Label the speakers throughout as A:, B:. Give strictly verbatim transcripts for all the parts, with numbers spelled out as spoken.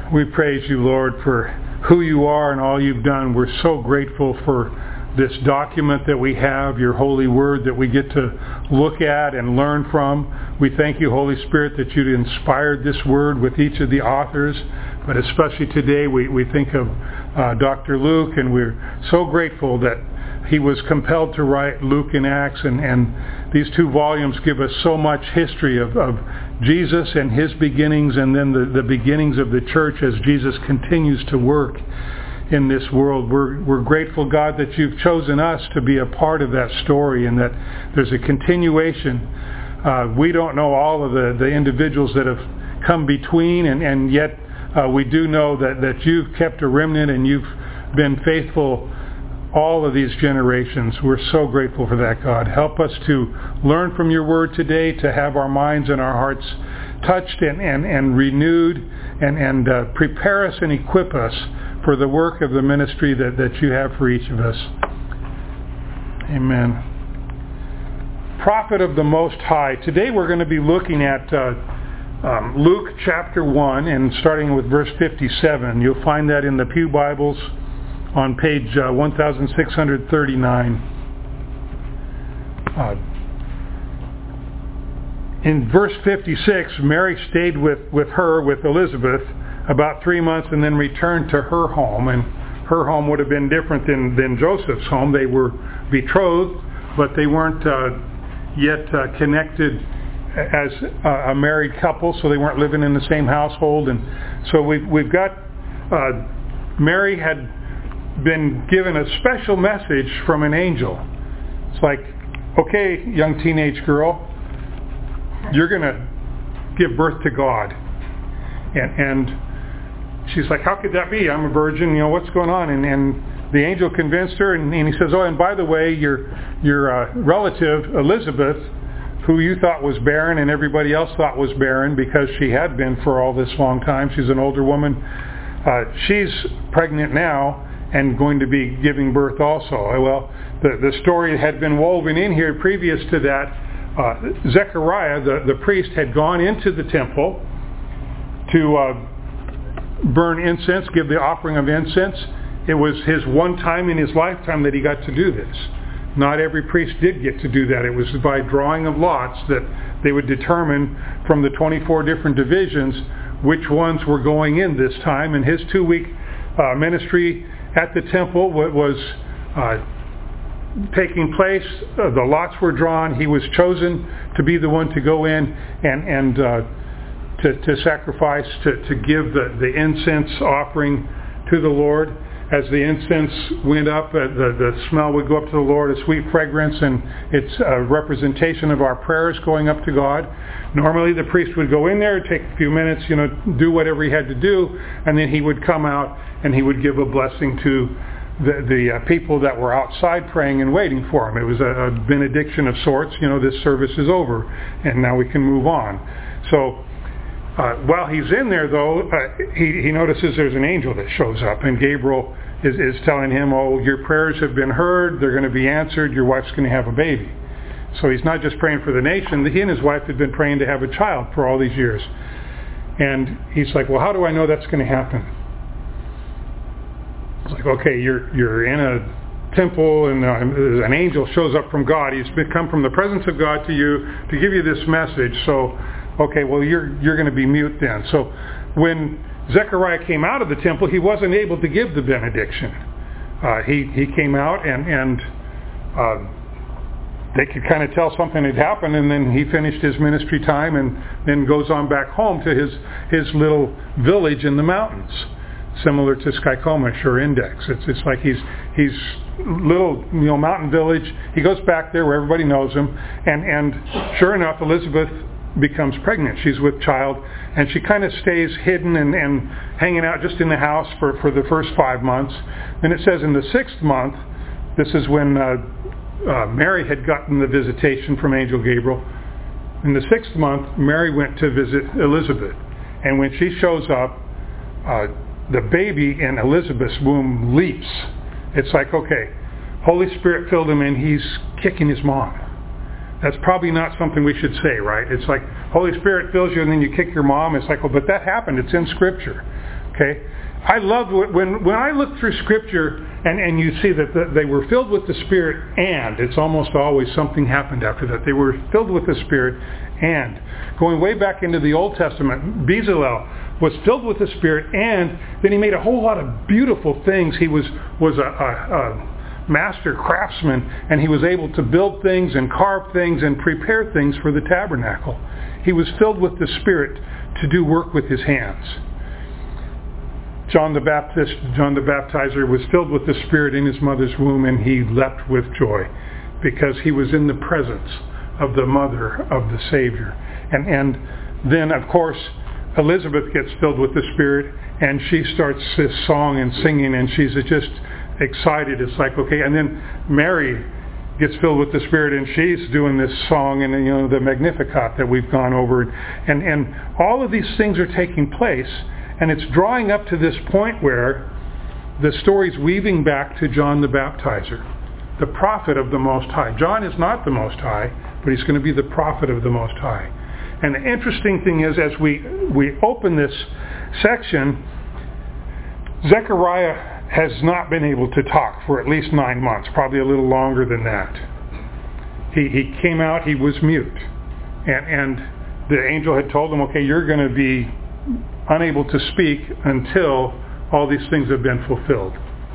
A: We praise you, Lord, for who you are and all you've done. We're so grateful for this document that we have, your holy word that we get to look at and learn from. We thank you, Holy Spirit, that you inspired this word with each of the authors. But especially today, we, we think of uh, Doctor Luke, and we're so grateful that he was compelled to write Luke and Acts, and, and these two volumes give us so much history of, of Jesus and his beginnings, and then the, the beginnings of the church as Jesus continues to work in this world. We're, we're grateful, God, that you've chosen us to be a part of that story, and that there's a continuation. Uh, we don't know all of the, the individuals that have come between, and, and yet uh, we do know that, that you've kept a remnant and you've been faithful all of these generations. We're so grateful for that, God. Help us to learn from your word today, to have our minds and our hearts touched and, and, and renewed, and, and uh, prepare us and equip us for the work of the ministry that, that you have for each of us. Amen. Prophet of the Most High. Today we're going to be looking at uh, um, Luke chapter one, and starting with verse fifty-seven. You'll find that in the Pew Bibles on page uh, one thousand six hundred thirty-nine. Uh, in verse fifty-six, Mary stayed with, with her, with Elizabeth, about three months and then returned to her home. And her home would have been different than, than Joseph's home. They were betrothed, but they weren't uh, yet uh, connected as a married couple, so they weren't living in the same household. And so we've, we've got, uh, Mary had been given a special message from an angel. It's like, okay, young teenage girl, you're going to give birth to God. And, and she's like, how could that be? I'm a virgin, you know, what's going on? And, and the angel convinced her, and, and he says, oh, and by the way, your, your uh, relative, Elizabeth, who you thought was barren and everybody else thought was barren because she had been for all this long time, she's an older woman, uh, she's pregnant now and going to be giving birth also. Well, the, the story had been woven in here previous to that. Uh, Zechariah, the, the priest, had gone into the temple to uh, burn incense, give the offering of incense. It was his one time in his lifetime that he got to do this. Not every priest did get to do that. It was by drawing of lots that they would determine from the twenty-four different divisions which ones were going in this time. And his two-week uh, ministry at the temple was uh, taking place. Uh, the lots were drawn. He was chosen to be the one to go in and, and uh, to, to sacrifice, to, to give the, the incense offering to the Lord. As the incense went up, uh, the, the smell would go up to the Lord, a sweet fragrance, and it's a representation of our prayers going up to God. Normally the priest would go in there, take a few minutes, you know, do whatever he had to do, and then he would come out and he would give a blessing to the, the uh, people that were outside praying and waiting for him. It was a, a benediction of sorts. You know, this service is over and now we can move on. So Uh, while he's in there, though, uh, he, he notices there's an angel that shows up, and Gabriel is, is telling him, oh, your prayers have been heard, they're going to be answered, your wife's going to have a baby. So he's not just praying for the nation, he and his wife had been praying to have a child for all these years. And he's like, well, how do I know that's going to happen? It's like, okay, you're you're in a temple, and uh, an angel shows up from God. He's come from the presence of God to you to give you this message, so okay, well, you're you're going to be mute then. So when Zechariah came out of the temple, he wasn't able to give the benediction. Uh, he he came out, and and uh, they could kind of tell something had happened, and then he finished his ministry time, and then goes on back home to his his little village in the mountains, similar to Skycoma, Sure Index. It's it's like he's he's little you know mountain village. He goes back there where everybody knows him, and and sure enough, Elizabeth becomes pregnant. She's with child, and she kind of stays hidden and, and hanging out just in the house for, for the first five months. Then it says in the sixth month, this is when uh, uh, Mary had gotten the visitation from Angel Gabriel. In the sixth month, Mary went to visit Elizabeth, and when she shows up, uh, the baby in Elizabeth's womb leaps. It's like, okay, Holy Spirit filled him and he's kicking his mom. That's probably not something we should say, right? It's like Holy Spirit fills you and then you kick your mom. It's like, well, but that happened. It's in Scripture. Okay? I love when when I look through Scripture and, and you see that the, they were filled with the Spirit, and it's almost always something happened after that. They were filled with the Spirit, and going way back into the Old Testament, Bezalel was filled with the Spirit, and then he made a whole lot of beautiful things. He was was a, a, a master craftsman, and he was able to build things and carve things and prepare things for the tabernacle. He was filled with the Spirit to do work with his hands. John the Baptist, John the Baptizer was filled with the Spirit in his mother's womb, and he leapt with joy because he was in the presence of the mother of the Savior. And and then, of course, Elizabeth gets filled with the Spirit, and she starts this song and singing, and she's just excited. It's like, okay. And then Mary gets filled with the Spirit, and she's doing this song, and you know, the Magnificat that we've gone over, and and all of these things are taking place. And it's drawing up to this point where the story's weaving back to John the Baptizer, the prophet of the Most High. John is not the Most High, but he's going to be the prophet of the Most High. And the interesting thing is, as we, we open this section, Zechariah has not been able to talk for at least nine months, probably a little longer than that. He, he came out, he was mute. And, and the angel had told him, okay, you're going to be unable to speak until all these things have been fulfilled.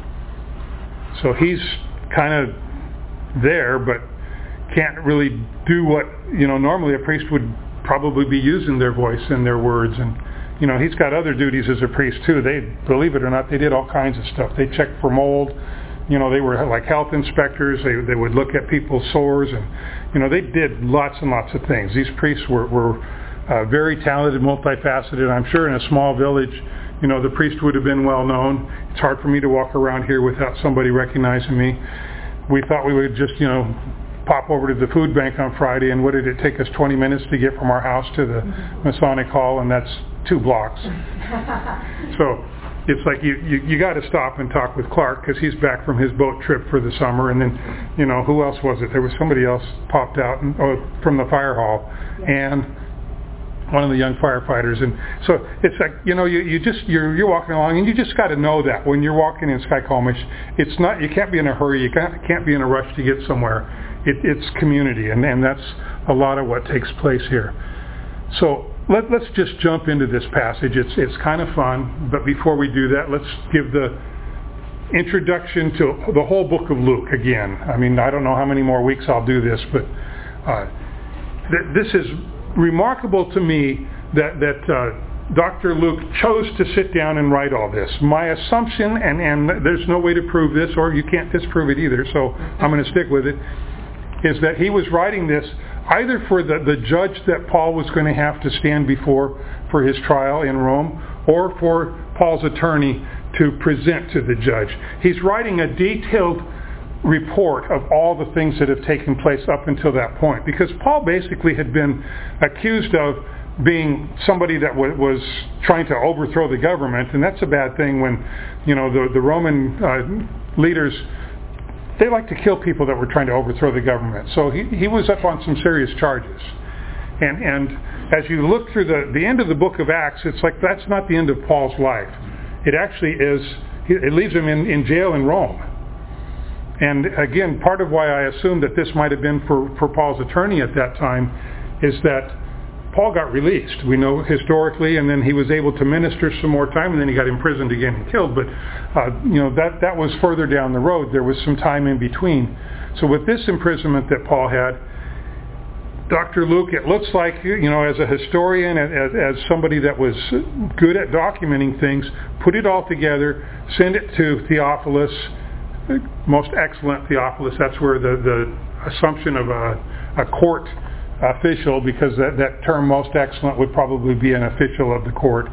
A: So he's kind of there, but can't really do what, you know, normally a priest would probably be using their voice and their words. And, you know, he's got other duties as a priest too. They, believe it or not, they did all kinds of stuff. They checked for mold. You know, they were like health inspectors. They they would look at people's sores, and, you know, they did lots and lots of things. These priests were, were Uh, very talented, multifaceted. I'm sure in a small village, you know, the priest would have been well known. It's hard for me to walk around here without somebody recognizing me. We thought we would just, you know, pop over to the food bank on Friday, and what did it take us twenty minutes to get from our house to the Masonic Hall, and that's two blocks. So it's like you, you, you got to stop and talk with Clark because he's back from his boat trip for the summer, and then, you know, who else was it? There was somebody else popped out and, oh, from the fire hall, and one of the young firefighters. And so it's like, you know, you, you just you're you're walking along, and you just got to know that when you're walking in Skykomish, it's not, you can't be in a hurry, you can't can't be in a rush to get somewhere. It, it's community, and, and that's a lot of what takes place here. So let, let's just jump into this passage. It's it's kind of fun, but before we do that, let's give the introduction to the whole book of Luke again. I mean, I don't know how many more weeks I'll do this, but uh, th- this is remarkable to me that that uh, Doctor Luke chose to sit down and write all this. My assumption, and, and there's no way to prove this, or you can't disprove it either, so I'm going to stick with it, is that he was writing this either for the, the judge that Paul was going to have to stand before for his trial in Rome, or for Paul's attorney to present to the judge. He's writing a detailed report of all the things that have taken place up until that point, because Paul basically had been accused of being somebody that w- was trying to overthrow the government, and that's a bad thing when, you know, the, the Roman uh, leaders, they like to kill people that were trying to overthrow the government. So he, he was up on some serious charges. And, and as you look through the, the end of the book of Acts, it's like that's not the end of Paul's life. It actually is, it leaves him in, in jail in Rome. And again, part of why I assumed that this might have been for, for Paul's attorney at that time is that Paul got released. We know historically, and then he was able to minister some more time, and then he got imprisoned again and killed. But uh, you know, that that was further down the road. There was some time in between. So with this imprisonment that Paul had, Doctor Luke, it looks like, you know, as a historian, as, as somebody that was good at documenting things, put it all together, send it to Theophilus, most excellent Theophilus. That's where the, the assumption of a, a court official, because that, that term most excellent would probably be an official of the court.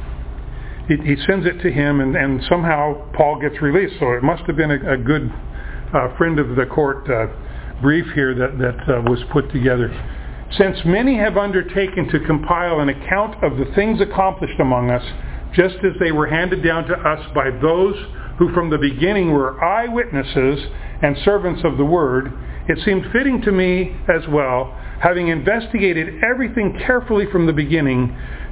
A: He, he sends it to him, and, and somehow Paul gets released. So it must have been a, a good uh, friend of the court uh, brief here that, that uh, was put together. Since many have undertaken to compile an account of the things accomplished among us, just as they were handed down to us by those who from the beginning were eyewitnesses and servants of the word, it seemed fitting to me as well, having investigated everything carefully from the beginning,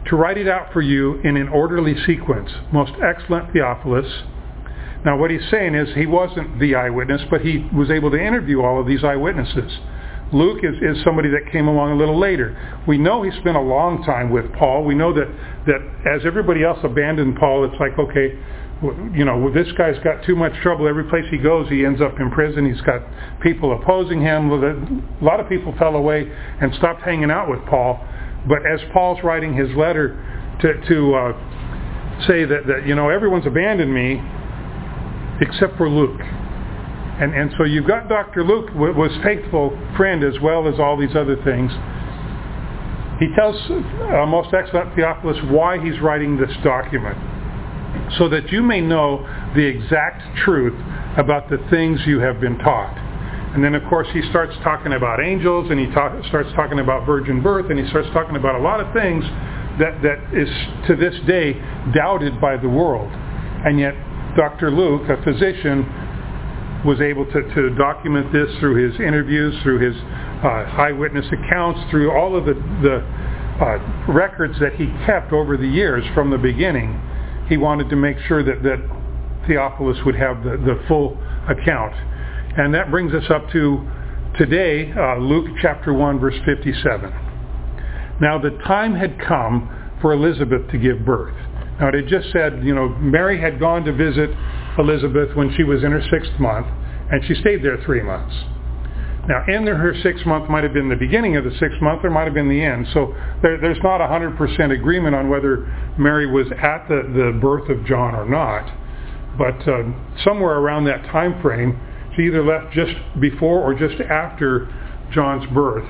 A: to write it out for you in an orderly sequence. Most excellent Theophilus. Now what he's saying is he wasn't the eyewitness, but he was able to interview all of these eyewitnesses. Luke is, is somebody that came along a little later. We know he spent a long time with Paul. We know that, that as everybody else abandoned Paul, it's like, okay, you know, this guy's got too much trouble. Every place he goes, he ends up in prison. He's got people opposing him. A lot of people fell away and stopped hanging out with Paul. But as Paul's writing his letter to, to uh, say that, that, you know, everyone's abandoned me except for Luke. And and so you've got Doctor Luke was faithful friend as well as all these other things. He tells uh, Most Excellent Theophilus why he's writing this document, so that you may know the exact truth about the things you have been taught. And then of course he starts talking about angels, and he talk, starts talking about virgin birth, and he starts talking about a lot of things that, that is to this day doubted by the world. And yet Doctor Luke, a physician, was able to, to document this through his interviews, through his uh, eyewitness accounts, through all of the, the uh, records that he kept over the years from the beginning. He wanted to make sure that, that Theophilus would have the, the full account. And that brings us up to today, uh, Luke chapter one, verse fifty-seven. Now the time had come for Elizabeth to give birth. Now it had just said, you know, Mary had gone to visit Elizabeth when she was in her sixth month, and she stayed there three months. Now, in her sixth month might have been the beginning of the sixth month, or might have been the end. So there, there's not a hundred percent agreement on whether Mary was at the, the birth of John or not. But uh, somewhere around that time frame, she either left just before or just after John's birth.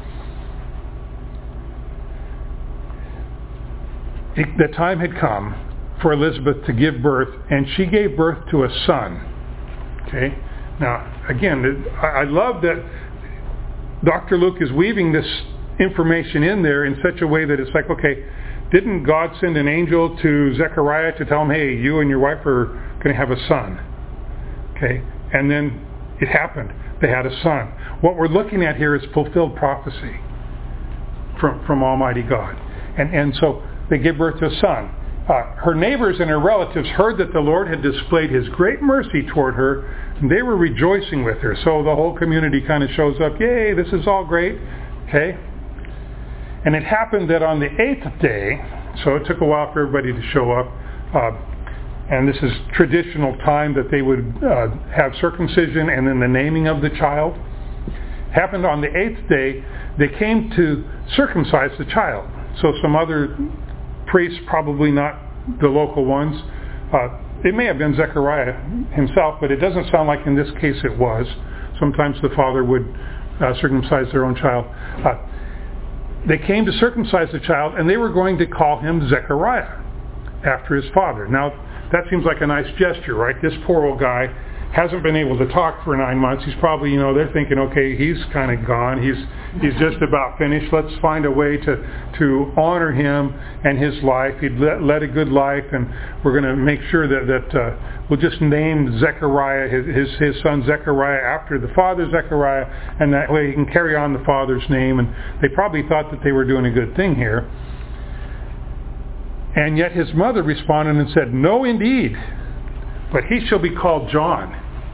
A: It, the time had come for Elizabeth to give birth, and she gave birth to a son. Okay? Now, again, I love that Doctor Luke is weaving this information in there in such a way that it's like, okay, didn't God send an angel to Zechariah to tell him, hey, you and your wife are going to have a son? Okay? And then it happened. They had a son. What we're looking at here is fulfilled prophecy from, from Almighty God. And, and so they give birth to a son. Uh, her neighbors and her relatives heard that the Lord had displayed his great mercy toward her, and they were rejoicing with her. So the whole community kind of shows up, yay, this is all great. Okay? And it happened that on the eighth day, so it took a while for everybody to show up, uh, and this is traditional time that they would uh, have circumcision and then the naming of the child. Happened on the eighth day, they came to circumcise the child. So some other priests, probably not the local ones. Uh, it may have been Zechariah himself, but it doesn't sound like in this case it was. Sometimes the father would uh, circumcise their own child. Uh, they came to circumcise the child, and they were going to call him Zechariah after his father. Now, that seems like a nice gesture, right? This poor old guy hasn't been able to talk for nine months. He's probably, you know, they're thinking, okay, he's kind of gone. He's he's just about finished. Let's find a way to, to honor him and his life. He'd led, led a good life, and we're going to make sure that, that uh, we'll just name Zechariah, his, his, his son Zechariah, after the father Zechariah, and that way he can carry on the father's name. And they probably thought that they were doing a good thing here. And yet his mother responded and said, no, indeed, but he shall be called John.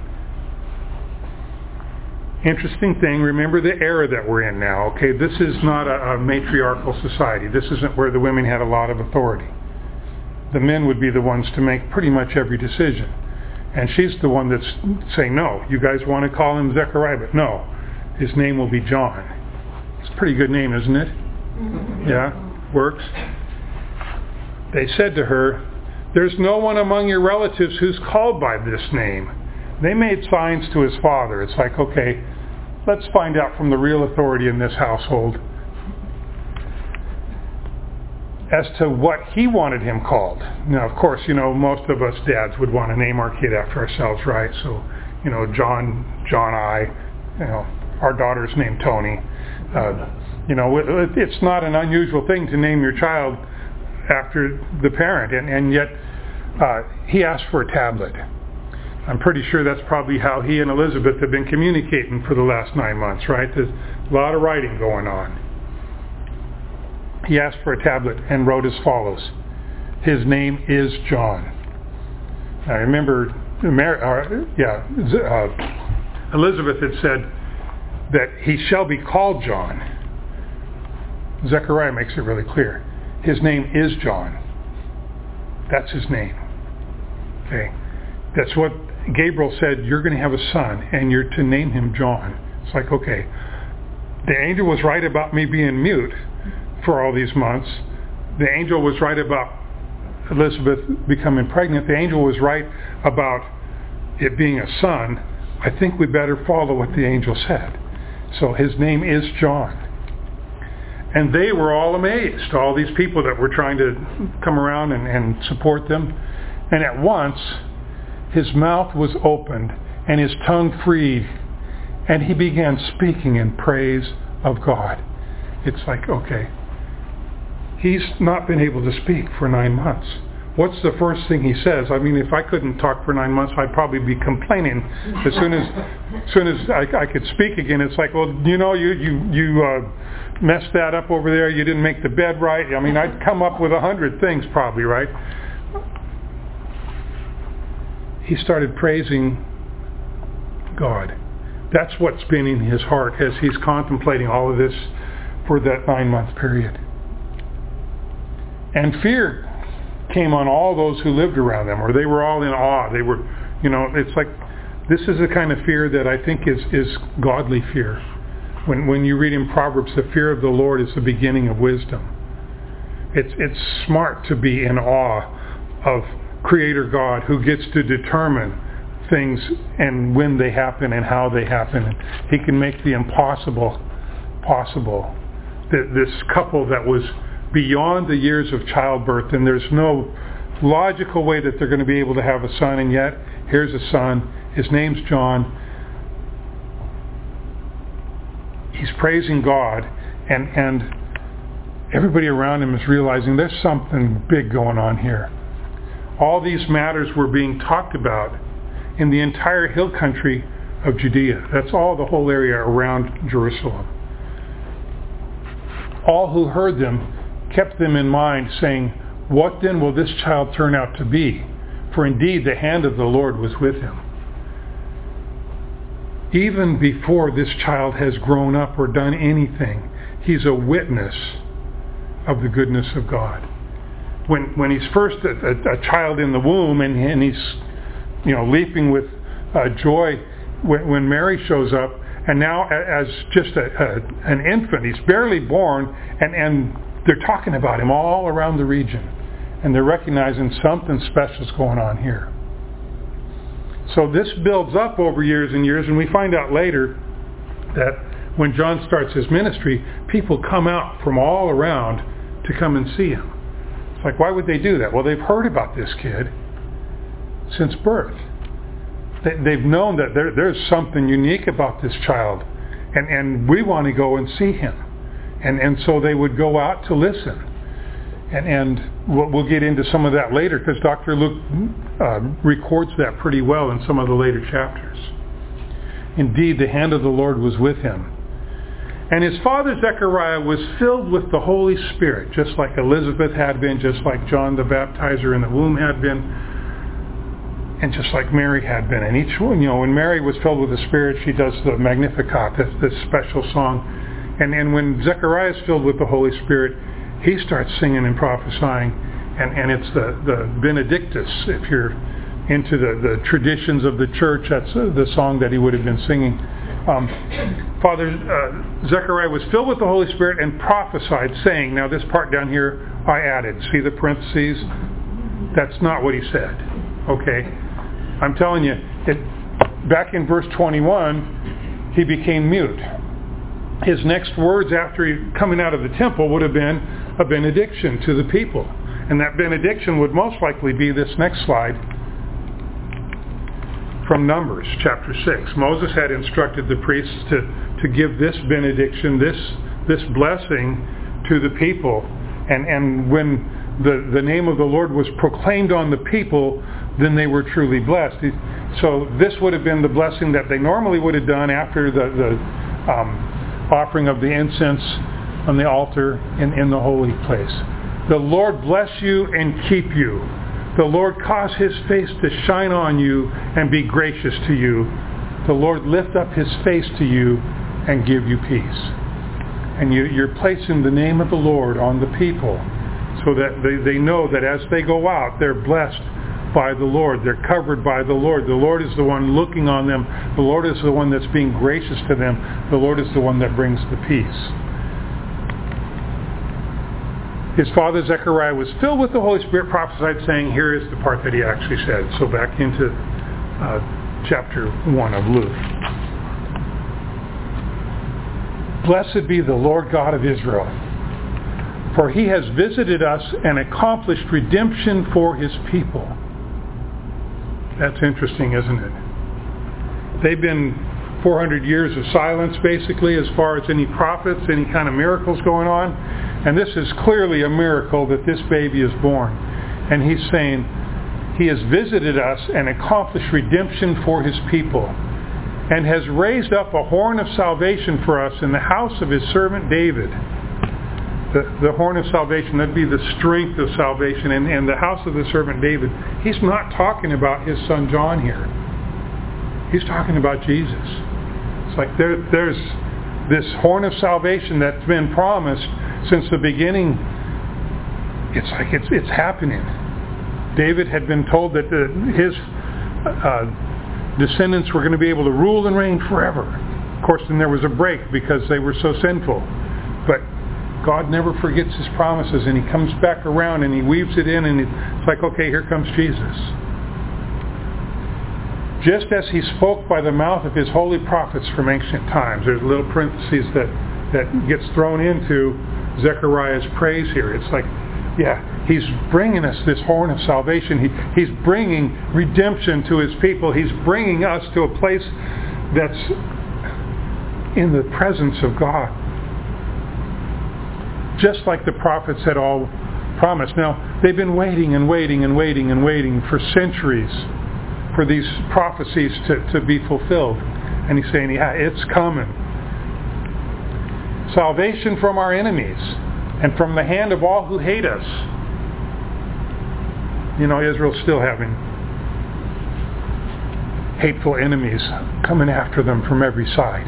A: Interesting thing, remember the era that we're in now. Okay, this is not a, a matriarchal society. This isn't where the women had a lot of authority. The men would be the ones to make pretty much every decision. And she's the one that's saying, no, you guys want to call him Zechariah, but no, his name will be John. It's a pretty good name, isn't it? Yeah, works. They said to her, there's no one among your relatives who's called by this name. They made signs to his father. It's like, okay, let's find out from the real authority in this household as to what he wanted him called. Now, of course, you know, most of us dads would want to name our kid after ourselves, right? So, you know, John, John I, you know, our daughter's named Tony. Uh, you know, it's not an unusual thing to name your child after the parent, and, and yet uh, he asked for a tablet. I'm pretty sure that's probably how he and Elizabeth have been communicating for the last nine months, right? There's a lot of writing going on. he asked for a tablet and wrote as follows: his name is John. Now remember, Mary, uh, yeah, uh, Elizabeth had said that he shall be called John. Zechariah makes it really clear. His name is John. That's his name. Okay, that's what Gabriel said. You're going to have a son, and you're to name him John. It's like, okay, the angel was right about me being mute for all these months. The angel was right about Elizabeth becoming pregnant. The angel was right about it being a son. I think we better follow what the angel said. So his name is John. And they were all amazed, all these people that were trying to come around and, and support them. And at once, his mouth was opened and his tongue freed, and he began speaking in praise of God. It's like, okay, he's not been able to speak for nine months. What's the first thing he says? I mean, if I couldn't talk for nine months, I'd probably be complaining as soon as, as soon as I, I could speak again. It's like, well, you know, you you you uh, messed that up over there. You didn't make the bed right. I mean, I'd come up with a hundred things probably, right? He started praising God. That's what's been in his heart as he's contemplating all of this for that nine-month period. And fear came on all those who lived around them, or they were all in awe. They were, you know, it's like, this is the kind of fear that I think is, is godly fear. When when you read in Proverbs, the fear of the Lord is the beginning of wisdom. It's it's smart to be in awe of Creator God, who gets to determine things and when they happen and how they happen. And he can make the impossible possible. This couple that was beyond the years of childbirth, and there's no logical way that they're going to be able to have a son, and yet here's a son. His name's John. He's praising God, and and everybody around him is realizing there's something big going on here. All these matters were being talked about in the entire hill country of Judea. That's all the whole area around Jerusalem. All who heard them kept them in mind, saying, "What then will this child turn out to be? For indeed the hand of the Lord was with him." Even before this child has grown up or done anything, he's a witness of the goodness of God. When when he's first a, a, a child in the womb, and, and he's, you know, leaping with uh, joy when, when Mary shows up, and now as just a, a, an infant, he's barely born, and, and they're talking about him all around the region, and they're recognizing something special is going on here. So this builds up over years and years, and we find out later that when John starts his ministry, people come out from all around to come and see him. It's like, why would they do that? Well, they've heard about this kid since birth. They, they've known that there, there's something unique about this child, and, and we want to go and see him. And and so they would go out to listen. And, and we'll, we'll get into some of that later, because Doctor Luke uh, records that pretty well in some of the later chapters. Indeed, the hand of the Lord was with him. And his father Zechariah was filled with the Holy Spirit, just like Elizabeth had been, just like John the Baptizer in the womb had been, and just like Mary had been. And each one, you know, when Mary was filled with the Spirit, she does the Magnificat, this, this special song. And, and when Zechariah is filled with the Holy Spirit, he starts singing and prophesying. And, and it's the, the Benedictus. If you're into the, the traditions of the church, that's the song that he would have been singing. Um, Father uh, Zechariah was filled with the Holy Spirit and prophesied, saying, now this part down here I added. See the parentheses? That's not what he said. Okay? I'm telling you, it, back in verse twenty-one, he became mute. His next words after he coming out of the temple would have been a benediction to the people. And that benediction would most likely be this next slide from Numbers chapter six. Moses had instructed the priests to, to give this benediction, this this blessing to the people. And, and when the, the name of the Lord was proclaimed on the people, then they were truly blessed. So this would have been the blessing that they normally would have done after the, the um, offering of the incense on the altar in, in the holy place. The Lord bless you and keep you. The Lord cause His face to shine on you and be gracious to you. The Lord lift up His face to you and give you peace. And you, you're placing the name of the Lord on the people so that they, they know that as they go out, they're blessed by the Lord. They're covered by the Lord. The Lord is the one looking on them. The Lord is the one that's being gracious to them. The Lord is the one that brings the peace. His father Zechariah was filled with the Holy Spirit, prophesied, saying, here is the part that he actually said. So back into uh, chapter one of Luke. Blessed be the Lord God of Israel, for He has visited us and accomplished redemption for His people. That's interesting, isn't it? They've been four hundred years of silence, basically, as far as any prophets, any kind of miracles going on. And this is clearly a miracle that this baby is born. And He's saying, He has visited us and accomplished redemption for His people, and has raised up a horn of salvation for us in the house of His servant David. The, the horn of salvation, that'd be the strength of salvation. And, and the house of the servant David, He's not talking about His son John here. He's talking about Jesus. It's like there, there's this horn of salvation that's been promised since the beginning. It's like it's it's happening. David had been told that the, his uh, descendants were going to be able to rule and reign forever. Of course, then there was a break because they were so sinful. But God never forgets His promises, and He comes back around and He weaves it in, and it's like, okay, here comes Jesus. Just as He spoke by the mouth of His holy prophets from ancient times. There's little parentheses that, that gets thrown into Zechariah's praise here. It's like, yeah, He's bringing us this horn of salvation. He, he's bringing redemption to His people. He's bringing us to a place that's in the presence of God. Just like the prophets had all promised. Now, they've been waiting and waiting and waiting and waiting for centuries for these prophecies to, to be fulfilled. And He's saying, yeah, it's coming. Salvation from our enemies and from the hand of all who hate us. You know, Israel's still having hateful enemies coming after them from every side.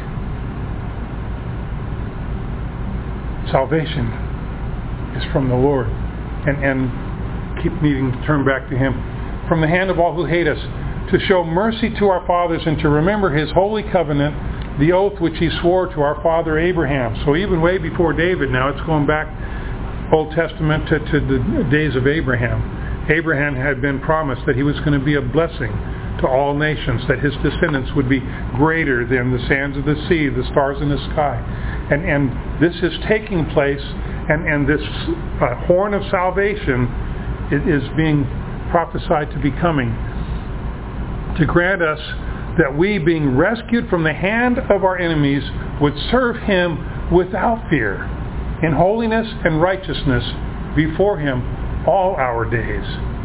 A: Salvation is from the Lord. And, and keep needing to turn back to Him. From the hand of all who hate us, to show mercy to our fathers and to remember His holy covenant, the oath which He swore to our father Abraham. So even way before David now, it's going back Old Testament to, to the days of Abraham. Abraham had been promised that he was going to be a blessing to all nations, that his descendants would be greater than the sands of the sea, the stars in the sky. And, and this is taking place, and, and this uh, horn of salvation is, is being prophesied to be coming, to grant us that we, being rescued from the hand of our enemies, would serve Him without fear, in holiness and righteousness before Him all our days.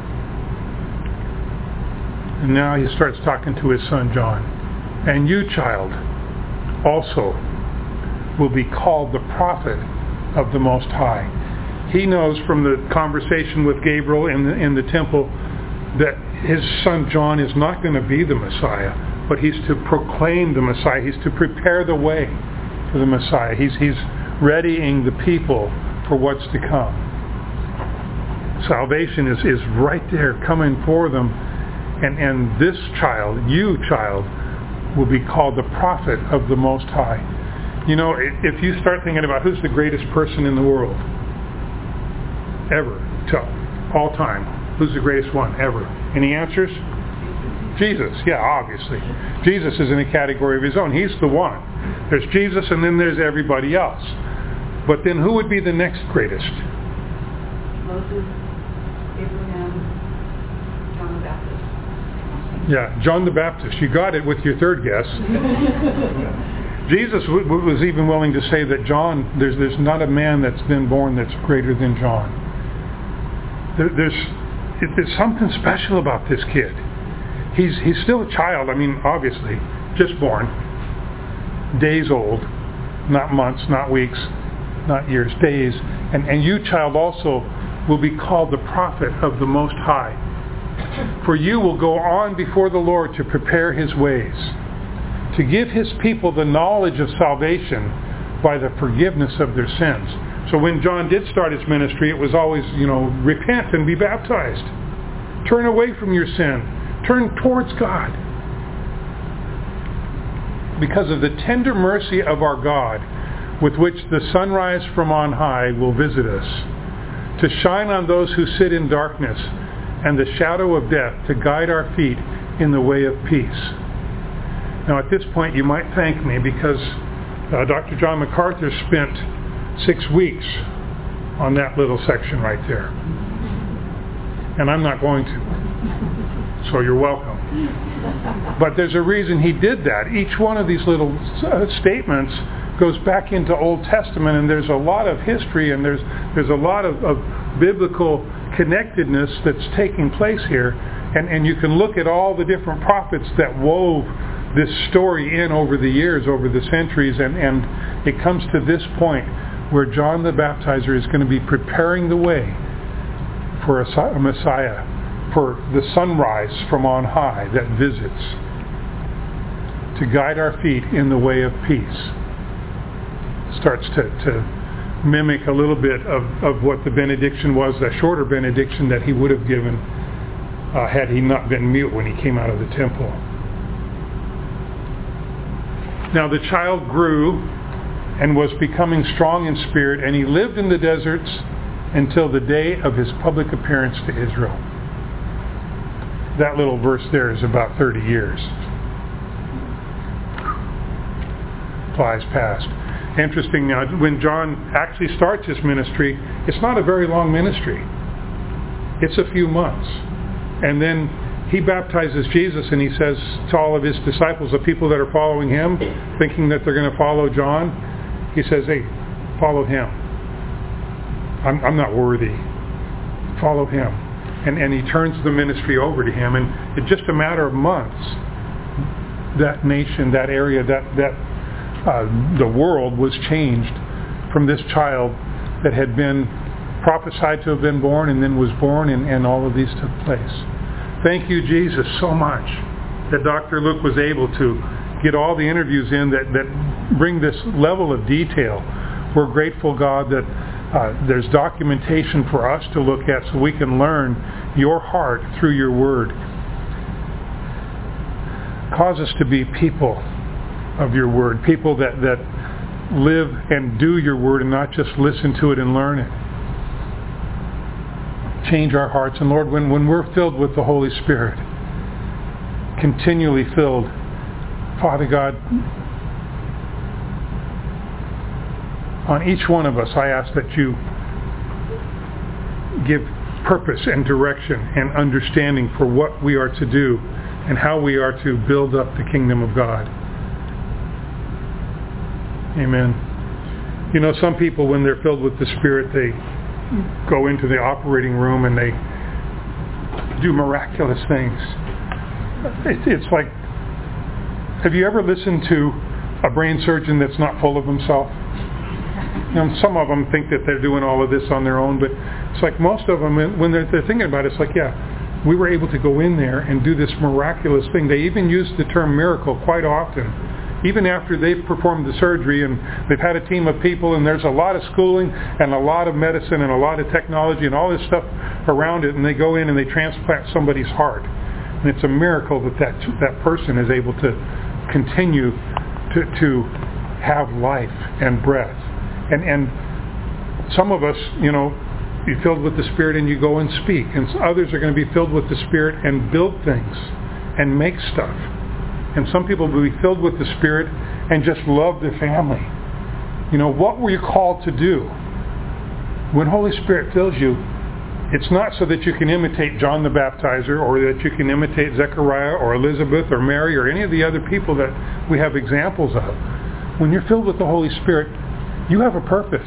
A: And now He starts talking to His son John. And you, child, also will be called the prophet of the Most High. He knows from the conversation with Gabriel in the, in the temple that his son John is not going to be the Messiah, but he's to proclaim the Messiah. He's to prepare the way for the Messiah. He's, he's readying the people for what's to come. Salvation is, is right there coming for them. And, and this child, you child, will be called the prophet of the Most High. You know, if you start thinking about who's the greatest person in the world, ever, to all time, who's the greatest one ever? Any answers? Jesus, yeah, obviously. Jesus is in a category of his own. He's the one. There's Jesus and then there's everybody else. But then who would be the next greatest?
B: Moses, Abraham, John the Baptist.
A: Yeah, John the Baptist. You got it with your third guess. Jesus w- w- was even willing to say that John, there's, there's not a man that's been born that's greater than John. There, there's, it, there's something special about this kid. He's he's still a child. I mean, obviously, just born, days old, not months, not weeks. not years, days. And, and you, child, also will be called the prophet of the Most High. For you will go on before the Lord to prepare His ways, to give His people the knowledge of salvation by the forgiveness of their sins. So when John did start his ministry, it was always, you know, repent and be baptized. Turn away from your sin. Turn towards God. Because of the tender mercy of our God, with which the sunrise from on high will visit us, to shine on those who sit in darkness and the shadow of death, to guide our feet in the way of peace. Now at this point you might thank me, because uh, Doctor John MacArthur spent six weeks on that little section right there. And I'm not going to. So you're welcome. But there's a reason he did that. Each one of these little uh, statements goes back into Old Testament, and there's a lot of history, and there's there's a lot of, of biblical connectedness that's taking place here. And, and you can look at all the different prophets that wove this story in over the years, over the centuries, and, and it comes to this point where John the Baptizer is going to be preparing the way for a, a Messiah, for the sunrise from on high that visits, to guide our feet in the way of peace. Starts to, to mimic a little bit of, of what the benediction was, a shorter benediction that he would have given uh, had he not been mute when he came out of the temple. Now the child grew and was becoming strong in spirit, and he lived in the deserts until the day of his public appearance to Israel. That little verse there is about thirty years. Flies past. Interesting, now, when John actually starts his ministry, it's not a very long ministry. It's a few months. And then he baptizes Jesus, and he says to all of his disciples, the people that are following him, thinking that they're going to follow John, he says, hey, follow him. I'm, I'm not worthy. Follow him. And, and he turns the ministry over to him. And in just a matter of months, that nation, that area, that, that uh, the world was changed from this child that had been prophesied to have been born and then was born, and, and all of these took place. Thank you, Jesus, so much that Doctor Luke was able to get all the interviews in that, that bring this level of detail. We're grateful, God, that uh, there's documentation for us to look at so we can learn your heart through your word. Cause us to be people of your word, people that, that live and do your word and not just listen to it and learn it. Change our hearts. And Lord, when, when we're filled with the Holy Spirit, continually filled, Father God, on each one of us, I ask that you give purpose and direction and understanding for what we are to do and how we are to build up the kingdom of God. Amen. You know, some people, when they're filled with the Spirit, they go into the operating room and they do miraculous things. It's like, have you ever listened to a brain surgeon that's not full of himself? You know, some of them think that they're doing all of this on their own, but it's like most of them, when they're, they're thinking about it, it's like, yeah, we were able to go in there and do this miraculous thing. They even use the term miracle quite often. Even after they've performed the surgery and they've had a team of people and there's a lot of schooling and a lot of medicine and a lot of technology and all this stuff around it, and they go in and they transplant somebody's heart. And it's a miracle that that, that person is able to continue to, to have life and breath. And, and some of us, you know, you're filled with the Spirit and you go and speak. And others are going to be filled with the Spirit and build things and make stuff. And some people will be filled with the Spirit and just love their family. You know, what were you called to do? When Holy Spirit fills you, it's not so that you can imitate John the Baptizer or that you can imitate Zechariah or Elizabeth or Mary or any of the other people that we have examples of. When you're filled with the Holy Spirit, you have a purpose.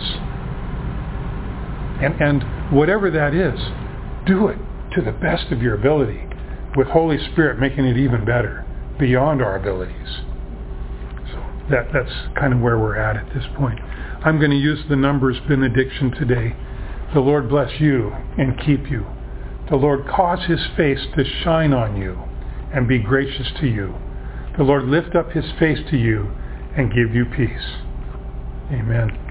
A: And, and whatever that is, do it to the best of your ability, with Holy Spirit making it even better, beyond our abilities. So that that's kind of where we're at at this point. I'm going to use the numbers benediction today. The Lord bless you and keep you. The Lord cause his face to shine on you and be gracious to you. The Lord lift up his face to you and give you peace. Amen.